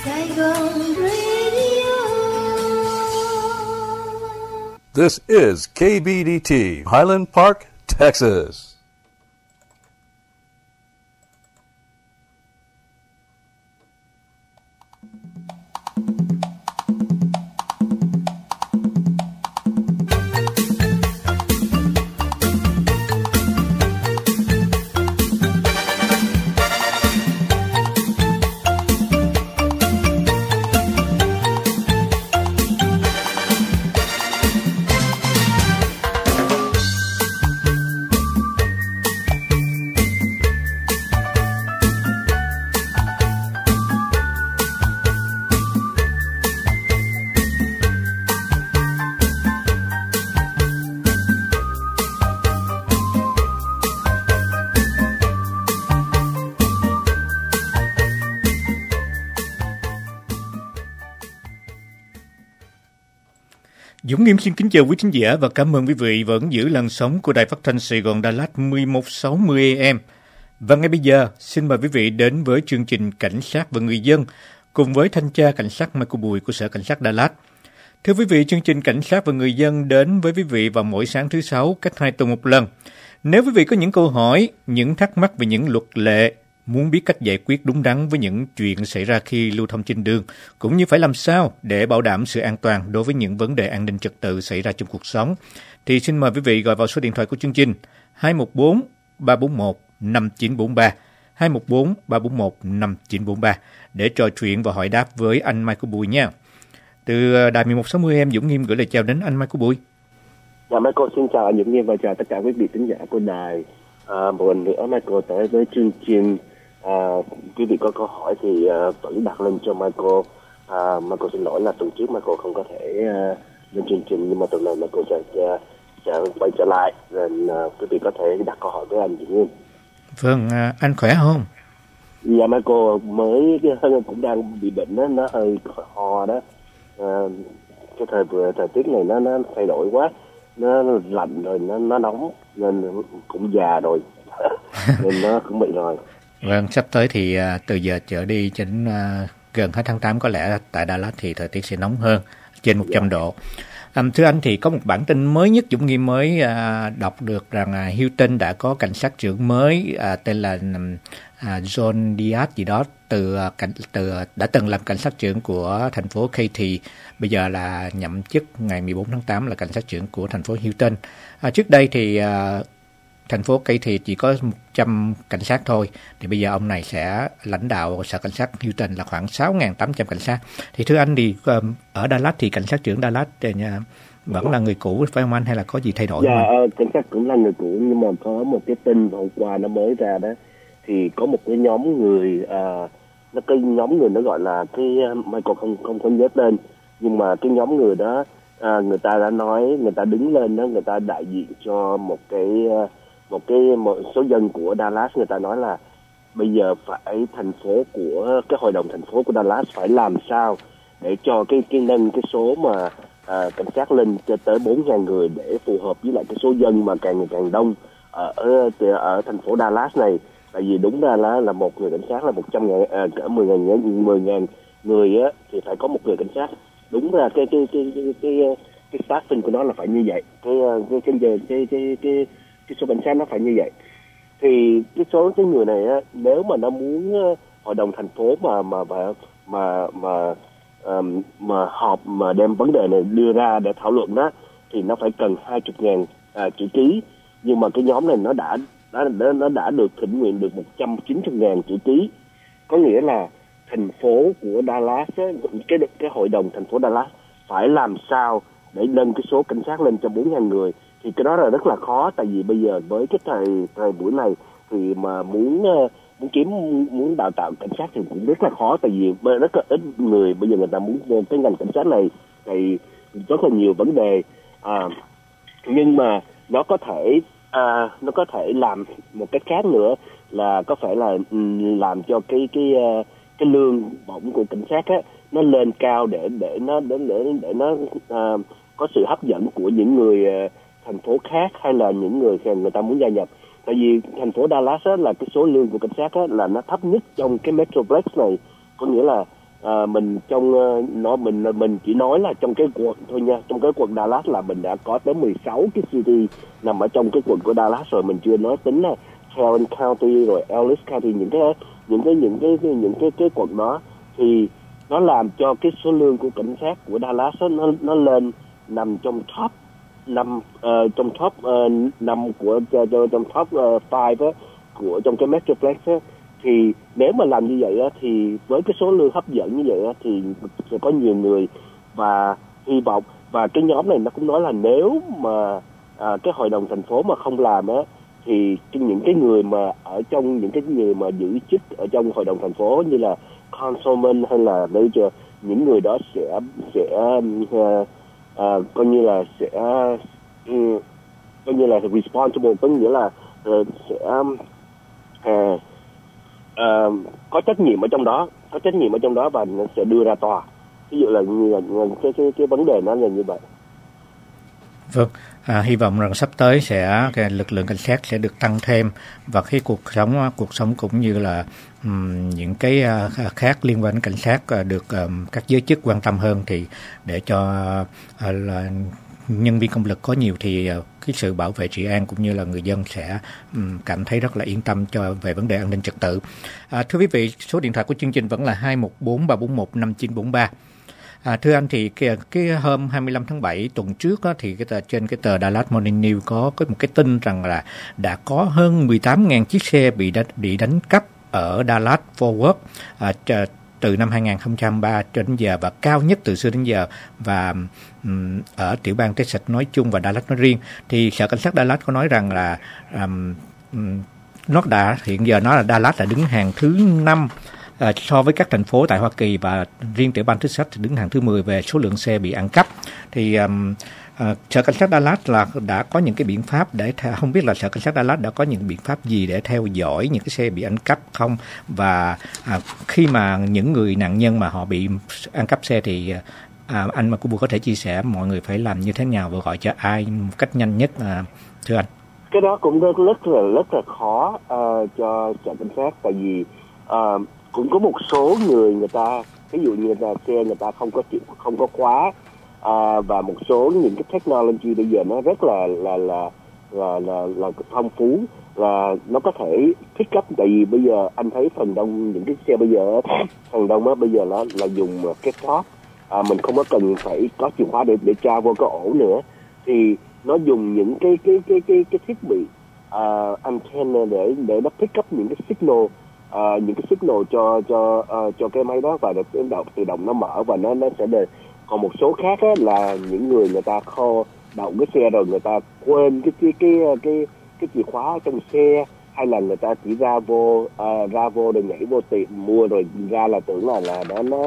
Saigon Radio. This is KBDT, Highland Park, Texas. Dũng Nghiêm xin kính chào quý thính giả và cảm ơn quý vị vẫn giữ làn sóng của Đài Phát thanh Sài Gòn Đà Lạt 1160 AM. Và ngay bây giờ, xin mời quý vị đến với chương trình Cảnh sát và người dân cùng với thanh tra cảnh sát Michael Bùi của Sở Cảnh sát Đà Lạt. Thưa quý vị, chương trình Cảnh sát và người dân đến với quý vị vào mỗi sáng thứ Sáu cách 2 tuần một lần. Nếu quý vị có những câu hỏi, những thắc mắc về những luật lệ, muốn biết cách giải quyết đúng đắn với những chuyện xảy ra khi lưu thông trên đường, cũng như phải làm sao để bảo đảm sự an toàn đối với những vấn đề an ninh trật tự xảy ra trong cuộc sống, thì xin mời quý vị gọi vào số điện thoại của chương trình 214 341 5943, 214 341 5943 để trò chuyện và hỏi đáp với anh Michael Bùi nha. Từ Đài 1160 em Dũng Nghiêm gửi lời chào đến anh Michael Bùi. Dạ Michael xin chào anh Dũng Nghiêm và chào tất cả quý vị thính giả của đài. Một lần nữa Michael tới với chương trình. Quý vị có câu hỏi thì vẫn đặt lên cho Michael. Michael xin lỗi là tuần trước Michael không có thể lên chương trình, nhưng mà tuần này Michael sẽ quay trở lại, rồi quý vị có thể đặt câu hỏi với anh Dũng Nghiêm. Vâng, anh khỏe không? Dạ Michael mới cũng đang bị bệnh đó, nó hơi ho đó. Cái thời tiết này nó thay đổi quá, nó lạnh rồi nó nóng nên cũng già rồi nên nó cũng bị rồi. Vâng, sắp tới thì từ giờ trở đi đến gần hết tháng 8 có lẽ tại Đà Lạt thì thời tiết sẽ nóng hơn, trên 100 độ. Thưa anh, thì có một bản tin mới nhất Dũng Nghiêm mới đọc được rằng Houston đã có cảnh sát trưởng mới tên là John Diaz gì đó, đã từng làm cảnh sát trưởng của thành phố Katy, bây giờ là nhậm chức ngày 14 tháng 8 là cảnh sát trưởng của thành phố Houston. Trước đây thì thành phố Katy chỉ có 100 cảnh sát thôi, thì bây giờ ông này sẽ lãnh đạo sở cảnh sát Houston là khoảng 6.800 cảnh sát. Thì thưa anh, thì ở Đà Lạt thì cảnh sát trưởng Đà Lạt vẫn là người cũ phải không anh, hay là có gì thay đổi? Dạ, cảnh sát cũng là người cũ, nhưng mà có một cái tin hôm qua nó mới ra đó, thì có một cái nhóm người nó gọi là cái Michael không có nhớ tên, nhưng mà cái nhóm người đó người ta đã nói, người ta đứng lên đó, người ta đại diện cho một số dân của Dallas. Người ta nói là bây giờ phải thành phố của cái hội đồng thành phố của Dallas phải làm sao để cho cái nâng cái số mà cảnh sát lên cho tới 4.000 người để phù hợp với lại cái số dân mà càng ngày càng đông ở thành phố Dallas này. Tại vì đúng ra là một người cảnh sát là 100.000 cỡ 10.000 người á, thì phải có một người cảnh sát. Đúng ra cái staffing của nó là phải như vậy, cái số cảnh sát nó phải như vậy. Thì cái số cái người này á, nếu mà nó muốn hội đồng thành phố mà họp mà đem vấn đề này đưa ra để thảo luận đó, thì nó phải cần 20.000 chữ ký. Nhưng mà cái nhóm này nó đã được thỉnh nguyện được 190.000 chữ ký. Có nghĩa là thành phố của Dallas á, cái hội đồng thành phố Dallas phải làm sao để nâng cái số cảnh sát lên cho 4.000 người. Thì cái đó là rất là khó, tại vì bây giờ với cái thời buổi này thì mà muốn đào tạo cảnh sát thì cũng rất là khó, tại vì rất là ít người. Bây giờ người ta muốn cái ngành cảnh sát này thì rất là nhiều vấn đề, nhưng mà nó có thể làm một cách khác nữa, là có phải là làm cho cái lương bổng của cảnh sát á nó lên cao để nó có sự hấp dẫn của những người thành phố khác, hay là những người ta muốn gia nhập. Tại vì thành phố Dallas á, là cái số lương của cảnh sát á, là nó thấp nhất trong cái Metroplex này. Có nghĩa là mình trong mình chỉ nói là trong cái quận thôi nha, trong cái quận Dallas là mình đã có tới 16 cái city nằm ở trong cái quận của Dallas rồi, mình chưa nói tính là Tarrant County rồi Ellis County, những cái quận đó, thì nó làm cho cái số lương của cảnh sát của Dallas nó lên nằm trong top 5 trong top 5 của trong top 5 của trong cái Metroplex á. Thì nếu mà làm như vậy á, thì với cái số lương hấp dẫn như vậy á, thì sẽ có nhiều người và hy vọng. Và cái nhóm này nó cũng nói là nếu mà cái hội đồng thành phố mà không làm á, thì những cái người mà ở trong những cái người mà giữ chức ở trong hội đồng thành phố như là councilman hay là mayor, những người đó sẽ coi như là responsible, có nghĩa là sẽ có trách nhiệm ở trong đó và nó sẽ đưa ra tòa. Ví dụ là cái vấn đề nó là như vậy. Vâng, hy vọng rằng sắp tới lực lượng cảnh sát sẽ được tăng thêm, và khi cuộc sống cũng như là những cái khác liên quan đến cảnh sát được các giới chức quan tâm hơn, thì để cho là nhân viên công lực có nhiều thì cái sự bảo vệ trị an cũng như là người dân sẽ cảm thấy rất là yên tâm về vấn đề an ninh trật tự. Thưa quý vị, số điện thoại của chương trình vẫn là 214-341-5943. Thưa anh, thì cái hôm 25 tháng 7 tuần trước á, thì trên cái tờ Dallas Morning News có một cái tin rằng là đã có hơn 18.000 chiếc xe bị đánh cắp ở Dallas Fort Worth từ năm 2003 đến giờ, và cao nhất từ xưa đến giờ, và ở tiểu bang Texas nói chung và Dallas nói riêng. Thì sở cảnh sát Dallas có nói rằng là hiện giờ Dallas là đứng hàng thứ 5 so với các thành phố tại Hoa Kỳ, và riêng tiểu bang Texas đứng hàng thứ 10 về số lượng xe bị ăn cắp. Thì sở cảnh sát Dallas là đã có những cái biện pháp để không biết là sở cảnh sát Dallas đã có những biện pháp gì để theo dõi những cái xe bị ăn cắp không, và khi mà những người nạn nhân mà họ bị ăn cắp xe thì anh mà cũng có thể chia sẻ mọi người phải làm như thế nào và gọi cho ai một cách nhanh nhất, thưa anh? Cái đó cũng rất là khó cho sở cảnh sát, tại vì cũng có một số người ta, ví dụ như là xe người ta không có khóa, và một số những cái technology bây giờ nó rất là phong phú, và nó có thể pick up. Tại vì bây giờ anh thấy phần đông những cái xe bây giờ bây giờ nó là dùng cái fob, mình không có cần phải có chìa khóa để tra vô cái ổ nữa, thì nó dùng những cái thiết bị antenna để nó pick up những cái signal cho cái máy đó, và tự động nó mở và nó sẽ đề. Còn một số khác á, là những người ta kho đậu cái xe rồi người ta quên cái chìa khóa trong xe, hay là người ta chỉ ra vô rồi nhảy vô tiệm mua rồi ra là tưởng là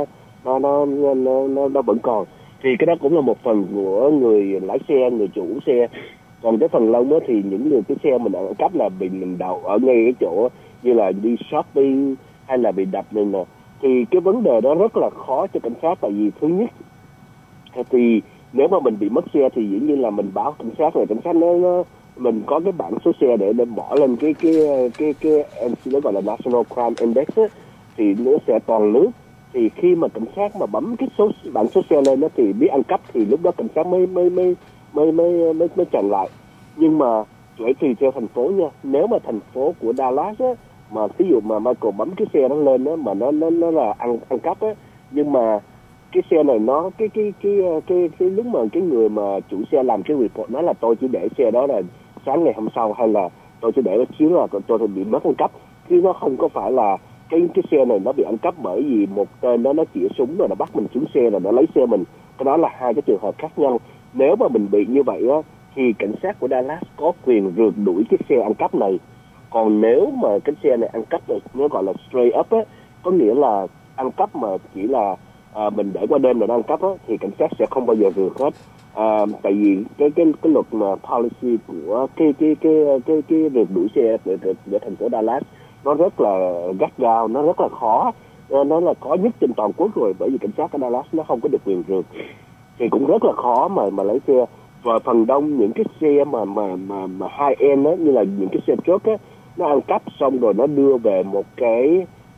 nó vẫn còn. Thì cái đó cũng là một phần của người lái xe, người chủ xe. Còn cái phần lớn đó thì những người cái xe mình ăn cắp là bị mình đậu ở ngay cái chỗ như là đi shopping hay là bị đập nên nè. Thì cái vấn đề đó rất là khó cho cảnh sát, tại vì thứ nhất thì nếu mà mình bị mất xe thì dĩ nhiên là mình báo cảnh sát, rồi cảnh sát mình có cái bảng số xe để bỏ lên cái nó gọi là National Crime Index á, thì nó sẽ toàn nước. Thì khi mà cảnh sát mà bấm cái bảng số xe lên đó thì biết ăn cắp, thì lúc đó cảnh sát mới chặn lại. Nhưng mà phải tùy theo thành phố nha. Nếu mà thành phố của Dallas á, mà ví dụ mà Michael bấm cái xe nó lên đó mà nó là ăn cắp á, nhưng mà cái xe này nó cái lúc mà cái người mà chủ xe làm cái report nói là tôi chỉ để xe đó là sáng ngày hôm sau, hay là tôi chỉ để nó chiếu là tôi bị mất ăn cắp, chứ nó không có phải là cái xe này nó bị ăn cắp bởi vì một tên đó nó chĩa súng rồi nó bắt mình xuống xe rồi nó lấy xe mình. Cái đó là hai cái trường hợp khác nhau. Nếu mà mình bị như vậy á, thì cảnh sát của Dallas có quyền rượt đuổi cái xe ăn cắp này. Còn nếu mà cái xe này ăn cắp này, nó gọi là straight up á, có nghĩa là ăn cắp mà chỉ là mình để qua đêm rồi nó ăn cắp á, thì cảnh sát sẽ không bao giờ rượt hết. Tại vì cái luật mà policy của cái rượt đuổi xe ở thành phố Dallas nó rất là gắt gao, nó rất là khó, nó là khó nhất trên toàn quốc rồi, bởi vì cảnh sát ở Dallas nó không có được quyền rượt, thì cũng rất là khó mà lấy xe. Và phần đông những cái xe mà high end á, như là những cái xe truck á, nó ăn cắp xong rồi nó đưa về một cái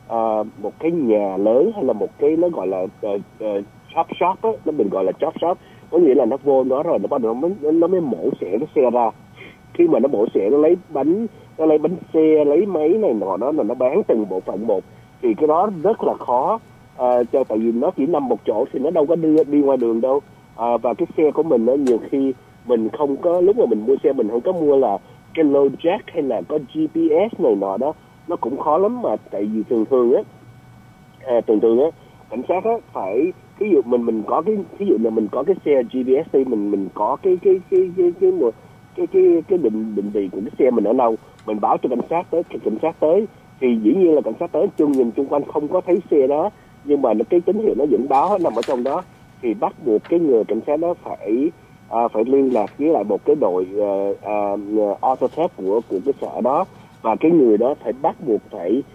một cái nhà lớn hay là một cái nó gọi là shop á, nó mình gọi là shop, có nghĩa là nó vô đó rồi nó bắt đầu nó mới mổ xẻ cái xe ra. Khi mà nó mổ xẻ nó lấy bánh xe, lấy máy này nọ đó là nó bán từng bộ phận một, thì cái đó rất là khó cho, tại vì nó chỉ nằm một chỗ thì nó đâu có đi ngoài đường đâu. Và cái xe của mình đó, nhiều khi mình không có, lúc mà mình mua xe mình không có mua là cái low jack hay là có GPS này nọ đó, nó cũng khó lắm. Mà tại vì thường á cảnh sát á phải, ví dụ mình có cái, ví dụ là mình có cái xe GPS thì mình có cái định vị của cái xe mình ở đâu, mình báo cho cảnh sát tới thì dĩ nhiên là cảnh sát tới nhìn chung quanh không có thấy xe đó, nhưng mà cái tín hiệu nó vẫn báo nằm ở trong đó, thì bắt buộc cái người cảnh sát đó phải liên lạc với lại một cái đội auto theft của cái sở đó, và cái người đó phải bắt buộc phải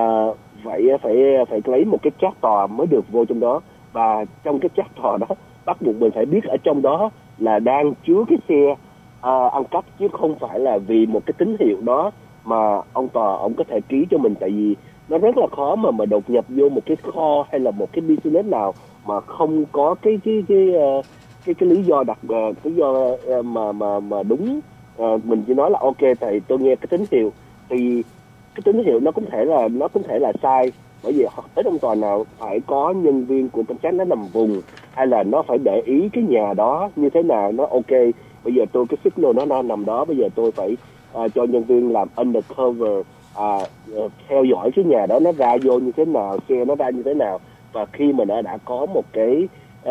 lấy một cái trác tòa mới được vô trong đó. Và trong cái trác tòa đó bắt buộc mình phải biết ở trong đó là đang chứa cái xe ăn cắp, chứ không phải là vì một cái tín hiệu đó mà ông tòa ông có thể ký cho mình. Tại vì nó rất là khó mà đột nhập vô một cái kho hay là một cái business nào mà không có cái lý do lý do mà đúng. Mình chỉ nói là ok, thầy tôi nghe cái tín hiệu, thì cái tín hiệu nó cũng thể là sai, bởi vì ít ông tòa nào phải có nhân viên của cảnh sát nó nằm vùng, hay là nó phải để ý cái nhà đó như thế nào. Nó ok, bây giờ tôi cái signal nó nằm đó, bây giờ tôi phải cho nhân viên làm undercover, theo dõi cái nhà đó nó ra vô như thế nào, xe nó ra như thế nào. Và khi mà nó đã có một cái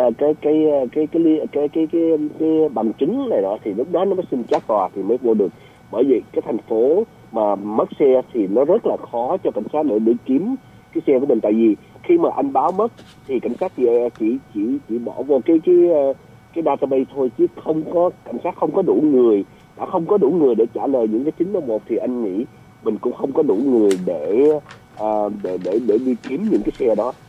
bằng chứng này đó thì lúc đó nó mới xin trác tòa thì mới vô được. Bởi vì cái thành phố mà mất xe thì nó rất là khó cho cảnh sát để kiếm cái xe của mình. Tại vì khi mà anh báo mất thì cảnh sát chỉ bỏ vô cái database thôi, chứ cảnh sát không có đủ người, đã không có đủ người để trả lời những cái 911 thì anh nghĩ mình cũng không có đủ người để đi kiếm những cái xe đó.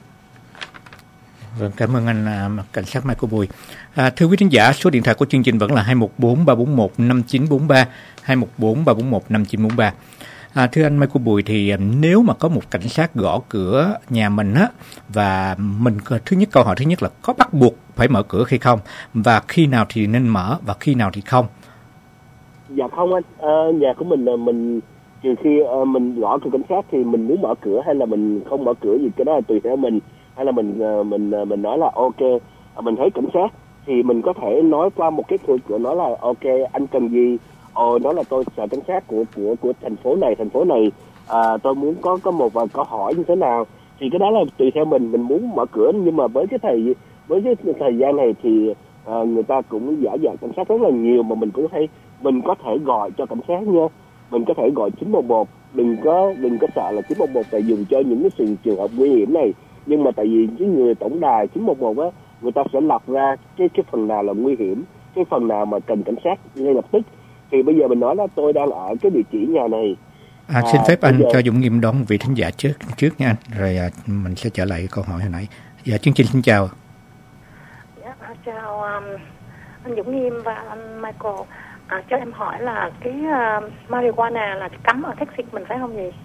Vâng, cảm ơn anh cảnh sát Michael Bùi. Thưa quý khán giả, số điện thoại của chương trình vẫn là 214-341-5943, 214-341-5943. Thưa anh Michael Bùi, thì nếu mà có một cảnh sát gõ cửa nhà mình á, và mình câu hỏi thứ nhất là có bắt buộc phải mở cửa hay không, và khi nào thì nên mở và khi nào thì không? Dạ không anh, nhà của mình là mình trừ khi mình gõ cửa cảnh sát thì mình muốn mở cửa hay là mình không mở cửa gì, cái đó là tùy theo mình. Hay là mình nói là ok, mình thấy cảnh sát thì mình có thể nói qua một cái cửa nói là ok anh cần gì, đó là tôi sợ cảnh sát của thành phố này, tôi muốn có một vài câu hỏi như thế nào, thì cái đó là tùy theo mình muốn mở cửa. Nhưng mà với cái thời gian này thì người ta cũng giả dạng cảnh sát rất là nhiều, mà mình có thể gọi cho cảnh sát nha, mình có thể gọi 911, đừng có sợ là 911 phải dùng cho những cái trường hợp nguy hiểm này. Nhưng mà tại vì cái người tổng đài 911 á, người ta sẽ lọc ra cái phần nào là nguy hiểm, cái phần nào mà cần cảnh sát ngay lập tức. Thì bây giờ mình nói là tôi đang ở cái địa chỉ nhà này. Xin phép anh cho Dũng Nghiêm đón vị thính giả trước nha anh, rồi mình sẽ trở lại câu hỏi hồi nãy. Dạ, chương trình xin chào. Dạ, chào anh Dũng Nghiêm và anh Michael. Cho em hỏi là cái marijuana là cấm ở Texas mình phải không gì?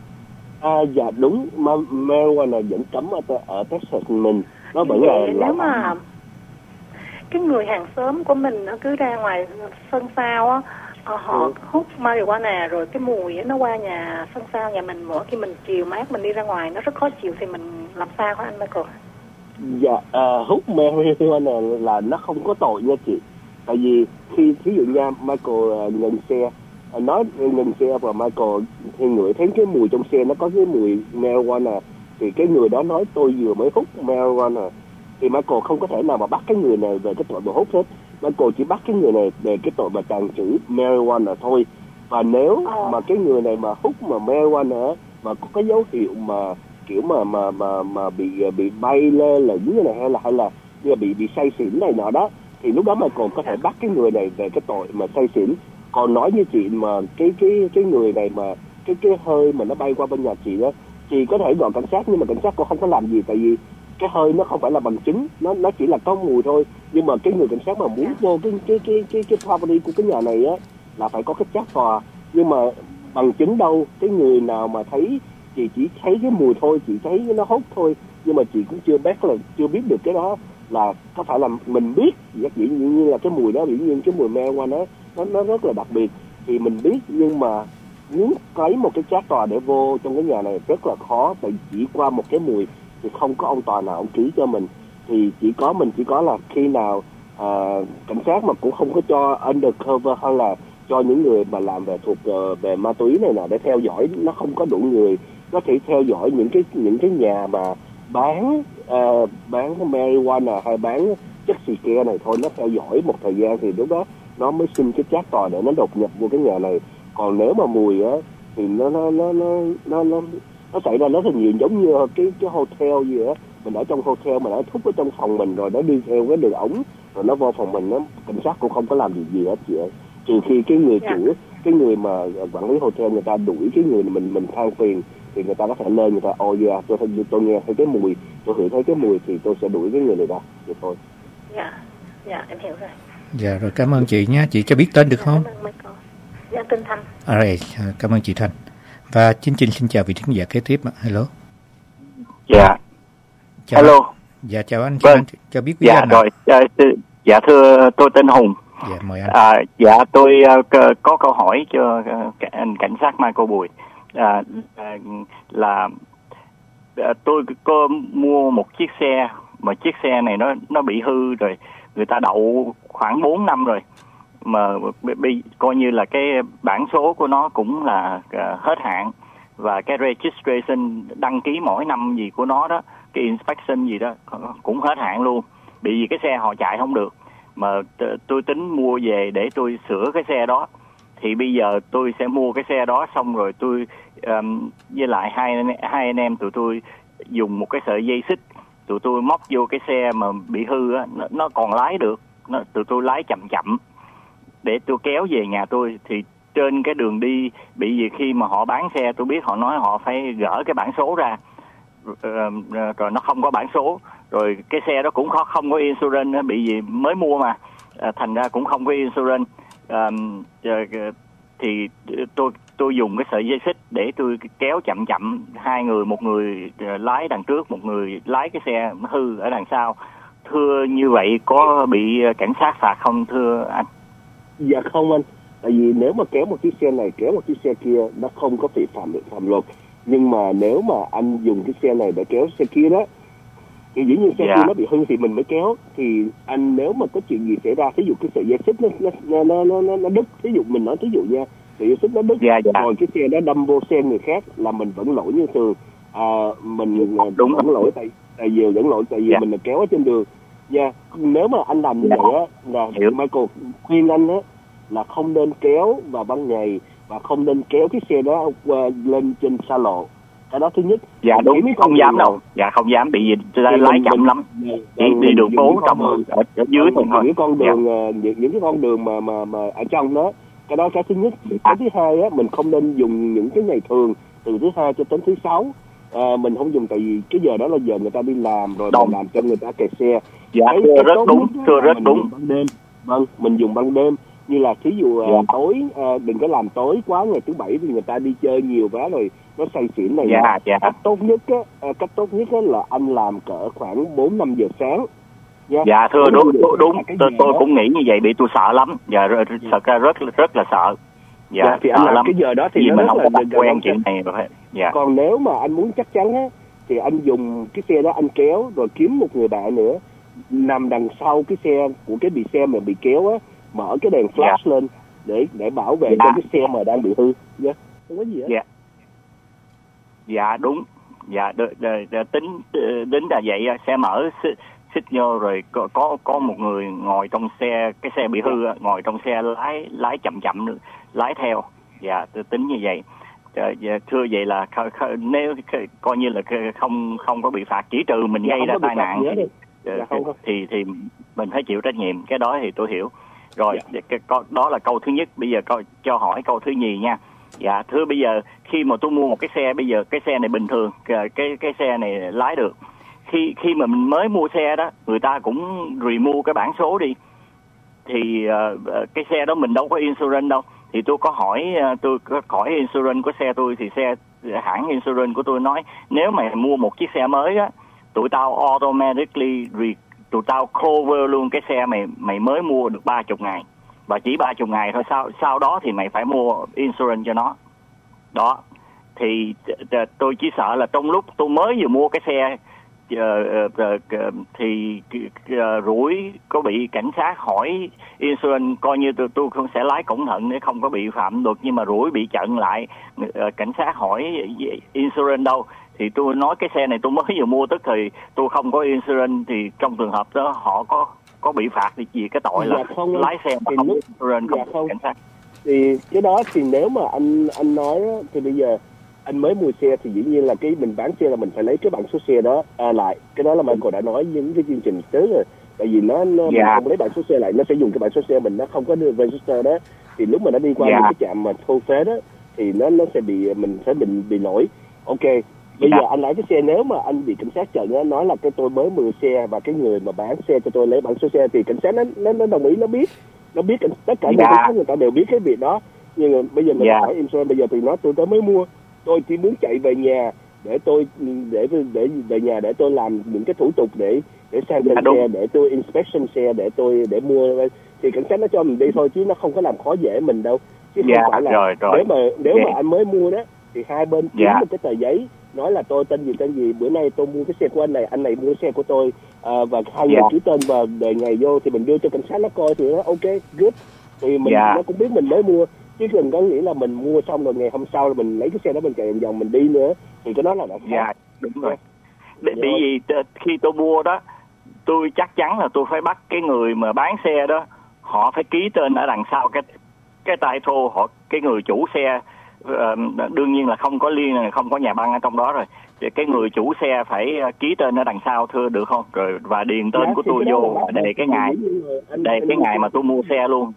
Dạ đúng, marijuana vẫn cấm ở Texas mình. Nó vẫn là nếu mà cái người hàng xóm của mình nó cứ ra ngoài sân sau á, họ hút marijuana rồi cái mùi nó qua nhà sân sau nhà mình, mỗi khi mình chiều mát mình đi ra ngoài nó rất khó chịu, thì mình làm sao hả anh Michael? Dạ, hút marijuana là nó không có tội nha chị. Tại vì khi ví dụ nha, Michael ngừng xe, nói ngừng xe và Michael thì ngửi thấy cái mùi trong xe nó có cái mùi marijuana, thì cái người đó nói tôi vừa mới hút marijuana, thì Michael không có thể nào mà bắt cái người này về cái tội mà hút hết. Michael chỉ bắt cái người này về cái tội mà tàng trữ marijuana thôi. Và nếu mà cái người này mà hút mà marijuana mà có cái dấu hiệu mà kiểu mà bị bay lên là như này, hay là như bị say xỉn này nọ đó, thì lúc đó Michael có thể bắt cái người này về cái tội mà say xỉn. Còn nói như chị mà cái người này mà cái hơi mà nó bay qua bên nhà chị đó, chị có thể gọi cảnh sát, nhưng mà cảnh sát cũng không có làm gì, tại vì cái hơi nó không phải là bằng chứng, nó chỉ là có mùi thôi. Nhưng mà cái người cảnh sát mà muốn vô cái property của cái nhà này á là phải có cái trác tòa, nhưng mà bằng chứng đâu, cái người nào mà thấy chị chỉ thấy cái mùi thôi, chị thấy nó hốt thôi, nhưng mà chị cũng chưa biết được cái đó là có phải là mình biết. Dĩ nhiên là cái mùi đó, dĩ nhiên cái mùi marijuana nó rất là đặc biệt thì mình biết, nhưng mà muốn lấy một cái chát tòa để vô trong cái nhà này rất là khó, tại chỉ qua một cái mùi thì không có ông tòa nào ông ký cho mình. Thì mình chỉ có là khi nào cảnh sát mà cũng không có cho undercover hay là cho những người mà làm về ma túy này nè để theo dõi, nó không có đủ người có thể theo dõi những cái nhà mà bán marijuana hay bán chất xì ke này thôi. Nó theo dõi một thời gian thì lúc đó nó mới xin cái chát tòa để nó đột nhập vô cái nhà này. Còn nếu mà mùi á thì nó xảy ra rất là nhiều, giống như cái hotel gì á, mình ở trong hotel mà nó thúc ở trong phòng mình rồi nó đi theo cái đường ống rồi nó vô phòng mình, nó cảnh sát cũng không có làm gì hết chị ơi, trừ khi cái người chủ, cái người mà quản lý hotel người ta đuổi cái người mình than phiền thì người ta có thể lên, người ta tôi nghe thấy cái mùi, tôi ngửi thấy cái mùi thì tôi sẽ đuổi cái người này ra vậy thôi. Dạ em hiểu rồi. Dạ rồi, cảm ơn chị nhé. Chị cho biết tên được không? Cảm ơn mấy con. Dạ tên Thanh. Rồi, cảm ơn chị Thanh. Và chương trình xin chào vị khán giả kế tiếp. Hello. Dạ. Chào. Hello. Dạ chào anh. Vâng. Anh cho biết quý Dạ anh rồi. Dạ thưa, tôi tên Hùng. Dạ mời anh. Dạ tôi có câu hỏi cho anh cảnh sát Michael Bùi. Là tôi có mua một chiếc xe mà chiếc xe này nó bị hư rồi, người ta đậu khoảng 4 năm rồi mà coi như là cái bản số của nó cũng là hết hạn, và cái registration đăng ký mỗi năm gì của nó đó, cái inspection gì đó cũng hết hạn luôn, bị vì cái xe họ chạy không được. Mà tôi tính mua về để tôi sửa cái xe đó, thì bây giờ tôi sẽ mua cái xe đó xong rồi tôi với lại hai anh em tụi tôi dùng một cái sợi dây xích, tụi tôi móc vô cái xe mà bị hư á, nó còn lái được, tụi tôi lái chậm chậm để tôi kéo về nhà tôi. Thì trên cái đường đi, bị vì khi mà họ bán xe, tôi biết họ nói họ phải gỡ cái bản số ra, rồi nó không có bản số, rồi cái xe đó cũng không có insurance, bị vì mới mua mà, thành ra cũng không có insurance. Thì tôi dùng cái sợi dây xích để tôi kéo chậm chậm, hai người, một người lái đằng trước, một người lái cái xe hư ở đằng sau. Thưa, như vậy có bị cảnh sát phạt không thưa anh? Dạ không anh, tại vì nếu mà kéo một chiếc xe này kéo một chiếc xe kia nó không có bị phạm luật, nhưng mà nếu mà anh dùng cái xe này để kéo xe kia đó thì dĩ nhiên xe kia nó bị hư thì mình mới kéo. Thì anh nếu mà có chuyện gì xảy ra, ví dụ cái sợi dây xích nó đứt, ví dụ mình nói ví dụ nha, sợi dây xích nó đứt, rồi cái xe đó đâm vô xe người khác là mình vẫn lỗi như thường. Mình vẫn lỗi tại vì mình là kéo ở trên đường nha. Nếu mà anh làm như vậy á, là Michael khuyên anh á là không nên kéo vào ban ngày và không nên kéo cái xe đó lên trên xa lộ. Cái đó thứ nhất. Dạ đúng, không dám đâu. Dạ không dám, bị gì lái chậm lắm. Đi đường phố trong ở dưới thôi. Những con đường những cái con đường mà ở trong đó. Cái đó cái thứ nhất. Cái thứ hai á, mình không nên dùng những cái ngày thường từ thứ hai cho đến thứ sáu. Mình không dùng, tại vì cái giờ đó là giờ người ta đi làm rồi, mình làm cho người ta kẹt xe. Dạ thưa rất đúng, thưa rất đúng. Ban đêm. Vâng, mình dùng ban đêm. Như là thí dụ tối, đừng có làm tối quá ngày thứ bảy vì người ta đi chơi nhiều quá rồi nó say xỉn này. Cách tốt nhất á là anh làm cỡ khoảng 4-5 giờ sáng. Dạ thưa đúng. Tôi cũng nghĩ như vậy, bị tôi sợ lắm. Dạ thật ra rất là sợ. Dạ thì anh làm lắm. Cái giờ đó thì mình không có quen chuyện này rồi. Dạ. Còn nếu mà anh muốn chắc chắn á thì anh dùng cái xe đó anh kéo, rồi kiếm một người bạn nữa nằm đằng sau cái xe của cái bị xe mà bị kéo á, mở cái đèn flash lên để bảo vệ cho cái xe mà đang bị hư. Không có gì hết. Dạ đúng. Dạ tính là vậy, sẽ mở xích vô rồi có một người ngồi trong xe, cái xe bị hư ngồi trong xe lái chậm lái theo. Dạ tôi tính như vậy. Thưa vậy là nếu coi như là không có bị phạt, chỉ trừ mình gây ra tai nạn thì mình phải chịu trách nhiệm. Cái đó thì tôi hiểu rồi. Đó là câu thứ nhất. Bây giờ cho hỏi câu thứ nhì nha. Dạ thưa, bây giờ khi mà tôi mua một cái xe, bây giờ cái xe này bình thường, cái xe này lái được, khi mà mình mới mua xe đó, người ta cũng remove cái bản số đi, thì cái xe đó mình đâu có insurance đâu, thì tôi có hỏi insurance của xe tôi, thì xe hãng insurance của tôi nói nếu mày mua một chiếc xe mới á, tụi tao automatically tụi tao cover luôn cái xe mày mới mua được 30 ngày, và chỉ 30 ngày thôi, sau đó thì mày phải mua insurance cho nó. Đó thì tôi chỉ sợ là trong lúc tôi mới vừa mua cái xe thì rủi có bị cảnh sát hỏi insurance, coi như tôi không sẽ lái cẩn thận để không có bị phạm luật, nhưng mà rủi bị chặn lại, cảnh sát hỏi insurance đâu, thì tôi nói cái xe này tôi mới vừa mua, tức thì tôi không có insurance, thì trong trường hợp đó họ có bị phạt vì cái tội là không, lái xe mà không có insurance, không cảnh sát. Thì cái đó thì nếu mà anh nói đó, thì bây giờ anh mới mua xe thì dĩ nhiên là cái mình bán xe là mình phải lấy cái bản số xe đó lại. Cái đó là Michael đã nói những cái chương trình trước rồi. Tại vì nó mình không lấy bản số xe lại, nó sẽ dùng cái bản số xe mình, nó không có đưa register đó. Thì lúc mà nó đi qua những cái trạm mà thu phí đó thì nó sẽ mình sẽ bị lỗi. Ok, bây giờ anh lấy cái xe, nếu mà anh bị cảnh sát chặn nó nói là cái tôi mới mua xe và cái người mà bán xe cho tôi lấy bản số xe, thì cảnh sát nó đồng ý, nó biết tất cả những cảnh sát người ta đều biết cái việc đó. Nhưng mà bây giờ mình hỏi insurance, bây giờ thì nó tôi mới mua, tôi chỉ muốn chạy về nhà để về nhà để tôi làm những cái thủ tục để sang tên xe, để tôi inspection xe, để mua, thì cảnh sát nó cho mình đi thôi, chứ nó không có làm khó dễ mình đâu. Chứ không phải là nếu mà anh mới mua đó thì hai bên ký một cái tờ giấy nói là tôi tên gì, bữa nay tôi mua cái xe của anh này mua xe của tôi, và hai người ký tên và đề ngày vô, thì mình đưa cho cảnh sát nó coi thì nó ok good, thì mình nó cũng biết mình mới mua, chứ đừng có nghĩ là mình mua xong rồi ngày hôm sau là mình lấy cái xe đó mình chạy vòng mình đi nữa, thì cái đó là đúng rồi. Bởi vì khi tôi mua đó, tôi chắc chắn là tôi phải bắt cái người mà bán xe đó, họ phải ký tên ở đằng sau cái title, họ cái người chủ xe, đương nhiên là không có không có nhà băng ở trong đó rồi, thì cái người chủ xe phải ký tên ở đằng sau, thưa được không, rồi và điền tên của tôi vô, đề cái ngày mà tôi mua xe luôn.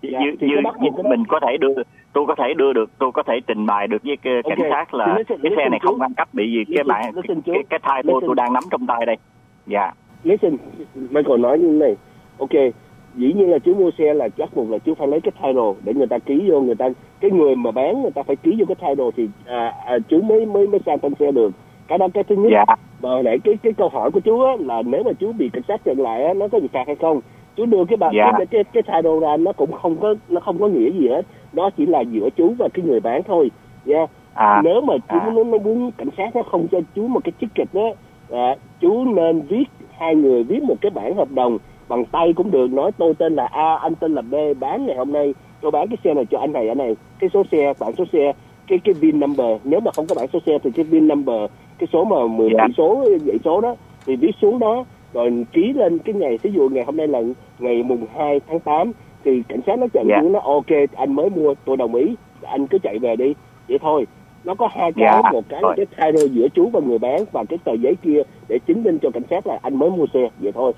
Mình có thể tôi có thể trình bày được với cảnh sát là cái xe này không ăn cắp, bị gì cái title tôi đang nắm trong tay đây. Listen, Michael nói như này, ok, dĩ nhiên là chú mua xe là chắc buộc là chú phải lấy cái title để người ta ký vô, cái người mà bán người ta phải ký vô cái title thì chú mới sang tên xe được. Cái đó cái thứ nhất. Và để cái câu hỏi của chú á, là nếu mà chú bị cảnh sát chặn lại á, nó có gì phạt hay không? Chú đưa cái cái title ra, nó cũng không có nghĩa gì hết, nó chỉ là giữa chú và cái người bán thôi. Nếu mà chú nó muốn cảnh sát nó không cho chú một cái ticket đó, chú nên hai người viết một cái bản hợp đồng bằng tay cũng được, nói tôi tên là A, anh tên là B, bán ngày hôm nay tôi bán cái xe này cho anh này, cái số xe, bản số xe, cái VIN number, nếu mà không có bản số xe thì cái VIN number, cái số mà 17 số dãy số đó thì viết xuống đó, rồi ký lên cái ngày, ví dụ ngày hôm nay là ngày mùng 2 tháng 8 thì cảnh sát nó chặn xuống, nó ok anh mới mua, tôi đồng ý, anh cứ chạy về đi, vậy thôi. Nó có hai cái, một cái là cái title giữa chú và người bán, và cái tờ giấy kia để chứng minh cho cảnh sát là anh mới mua xe, vậy thôi.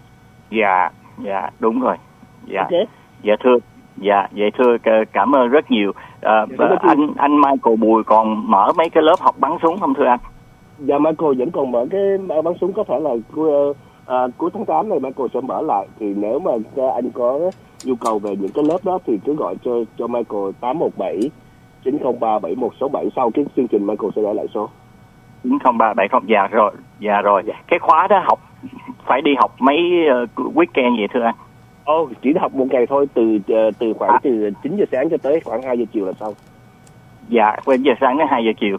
Đúng rồi. Okay. Vậy thưa cảm ơn rất nhiều. Anh Michael Bùi còn mở mấy cái lớp học bắn súng không thưa anh? Dạ, Michael vẫn còn mở cái bắn súng, có thể là cuối tháng 8 này Michael sẽ mở lại, thì nếu mà anh có nhu cầu về những cái lớp đó thì cứ gọi cho Michael 817-903-7167, sau cái chương trình Michael sẽ gọi lại số 903-70. Dạ rồi. Cái khóa đó phải đi học mấy weekend vậy thưa anh? Chỉ học một ngày thôi, từ khoảng từ 9 giờ sáng cho tới khoảng 2 giờ chiều là xong. Dạ, 9 giờ sáng đến 2 giờ chiều.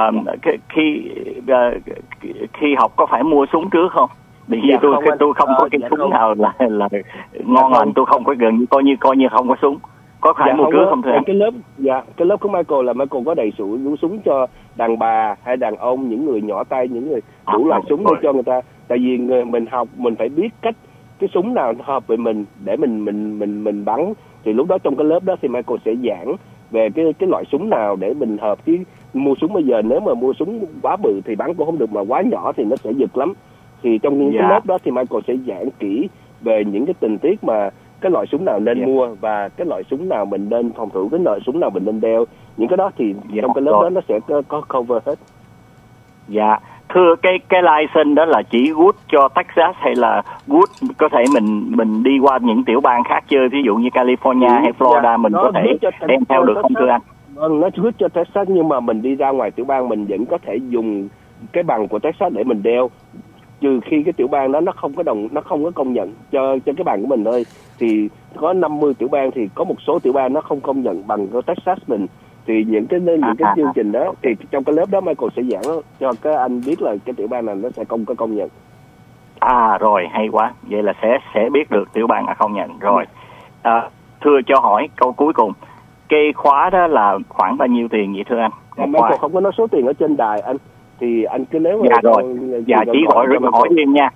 Khi học có phải mua súng trước không? Bởi vì tôi không có cái súng nào là ngon lành, tôi không có gần coi như không có súng. Có phải mua trước không thưa anh? Cái lớp của Michael là Michael có đầy đủ súng cho đàn bà hay đàn ông, những người nhỏ tay, những người đủ loại súng để cho người ta. Tại vì mình học mình phải biết cách cái súng nào hợp với mình để mình bắn, thì lúc đó trong cái lớp đó thì Michael sẽ giảng về cái loại súng nào để mình hợp. Chứ mua súng bây giờ nếu mà mua súng quá bự thì bắn cũng không được, mà quá nhỏ thì nó sẽ giật lắm. Thì trong những cái lớp đó thì Michael sẽ giảng kỹ về những cái tình tiết mà cái loại súng nào nên mua, và cái loại súng nào mình nên phòng thủ, cái loại súng nào mình nên đeo. Những cái đó thì trong cái lớp đó nó sẽ có cover hết. Dạ, thưa cái license đó là chỉ good cho Texas hay là good có thể mình đi qua những tiểu bang khác chơi, ví dụ như California hay Florida mình có thể đem theo được không thưa anh? Vâng, nó good cho Texas, nhưng mà mình đi ra ngoài tiểu bang mình vẫn có thể dùng cái bằng của Texas để mình đeo, trừ khi cái tiểu bang đó nó không có công nhận cho cái bằng của mình thôi. Thì có 50 tiểu bang thì có một số tiểu bang nó không công nhận bằng của Texas mình. Thì những cái chương trình đó thì trong cái lớp đó Michael sẽ giảng cho các anh biết là cái tiểu bang này nó sẽ không có công nhận. Rồi, hay quá. Vậy là sẽ biết được tiểu bang là không nhận rồi. Thưa cho hỏi câu cuối cùng, cái khóa đó là khoảng bao nhiêu tiền vậy thưa anh? Michael không có nói số tiền ở trên đài anh, thì anh cứ nếu mà chỉ hỏi riêng nha.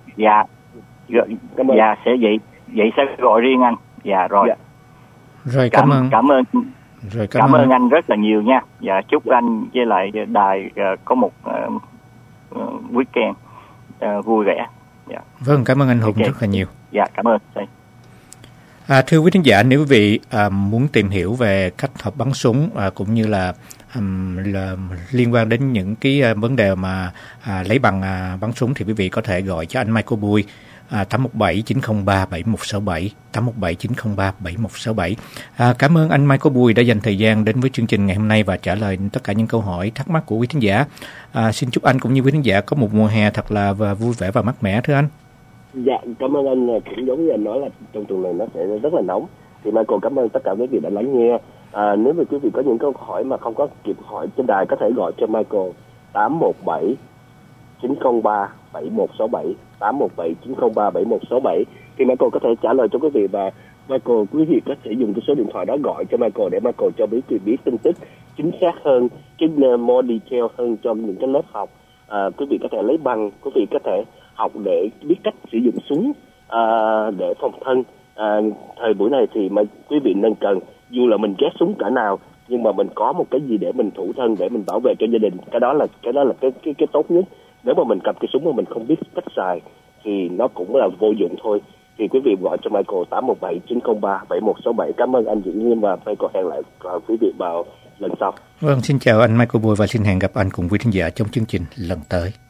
Sẽ vậy sẽ gọi riêng anh. Rồi. Rồi cảm ơn anh rất là nhiều nha. Chúc anh với lại đài có một weekend vui vẻ. Vâng, cảm ơn anh Hùng rất là nhiều. Cảm ơn. Thưa quý thính giả, nếu quý vị muốn tìm hiểu về cách học bắn súng cũng như là liên quan đến những cái vấn đề mà lấy bằng bắn súng thì quý vị có thể gọi cho anh Michael Bui 817-903-7167 817-903-7167. Cảm ơn anh Michael Bui đã dành thời gian đến với chương trình ngày hôm nay và trả lời tất cả những câu hỏi thắc mắc của quý thính giả. Xin chúc anh cũng như quý thính giả có một mùa hè thật là vui vẻ và mát mẻ thưa anh. Dạ, cảm ơn anh. Cũng giống như anh nói là trong tuần này nó sẽ rất là nóng. Thì Michael cảm ơn tất cả quý vị đã lắng nghe. Nếu mà quý vị có những câu hỏi mà không có kịp hỏi trên đài, có thể gọi cho Michael 817-903-7167 817-903-7167 thì Michael có thể trả lời cho quý vị. Và quý vị có thể dùng cái số điện thoại đó gọi cho Michael để Michael cho quý vị biết tin tức chính xác hơn, more detail hơn cho những cái lớp học. Quý vị có thể lấy bằng, quý vị có thể học để biết cách sử dụng súng để phòng thân. Thời buổi này thì mà quý vị nên cần, dù là mình ghét súng cả nào nhưng mà mình có một cái gì để mình thủ thân, để mình bảo vệ cho gia đình, cái đó là cái tốt nhất. Nếu mà mình cầm cái súng mà mình không biết cách xài thì nó cũng là vô dụng thôi. Thì quý vị gọi cho Michael 817-903-7167. Cảm ơn anh Diễn Nghiêm và Michael hẹn lại quý vị vào lần sau. Vâng, xin chào anh Michael Bui và xin hẹn gặp anh cùng quý thính giả trong chương trình lần tới.